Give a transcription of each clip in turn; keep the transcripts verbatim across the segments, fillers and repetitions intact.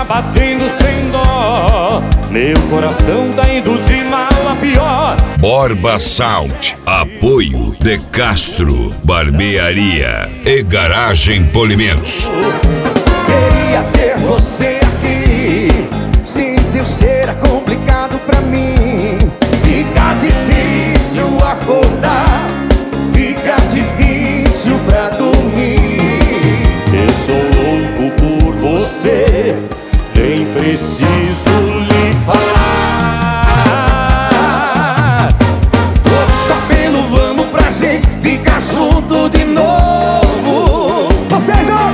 batendo sem dó, meu coração tá indo de mal a pior. Borba Salt, apoio De Castro, barbearia e garagem Polimentos. Queria ter você aqui, sem teu ser é complicado pra mim. Fica difícil acordar, fica difícil pra dormir. Eu sou louco por você, nem preciso lhe falar. Tô sabendo, vamos pra gente ficar junto de novo. Vocês, ó!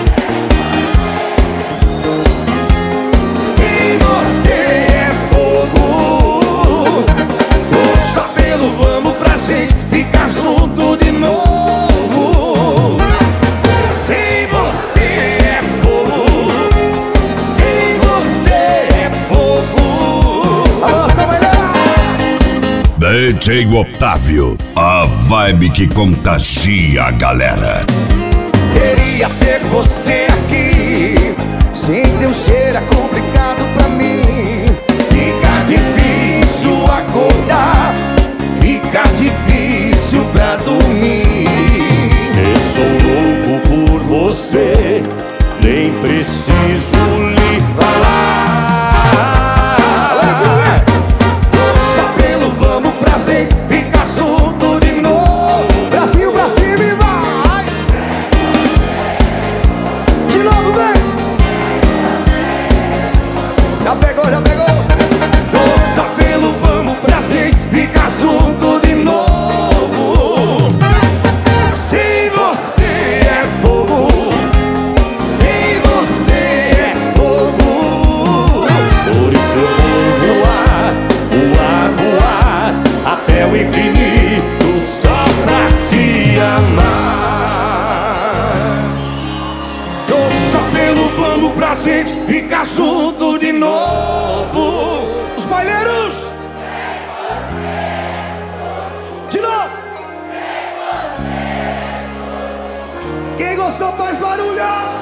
Se você é fogo, tô sabendo, vamos pra gente ficar junto de novo. Se você é fogo, se você é fogo. Alô, Samuel! D J Otávio, a vibe que contagia a galera. Queria ter você aqui, sem teu cheiro é complicado pra mim. Fica difícil acordar, fica difícil pra dormir. Eu sou louco por você, nem preciso lhe falar. Tô sabendo, vamos pra gente ficar junto de novo. Brasil pra cima e vai! De novo, vem! Já pegou, já pegou! Tô sabendo, vamos pra gente ficar junto de novo. Se você é fogo, se você é fogo, Por isso eu vou voar, voar, voar até o infinito só pra te amar. tô sabendo, vamos pra gente ficar junto de novo. Os baileiros! De novo! Quem gostou faz barulho!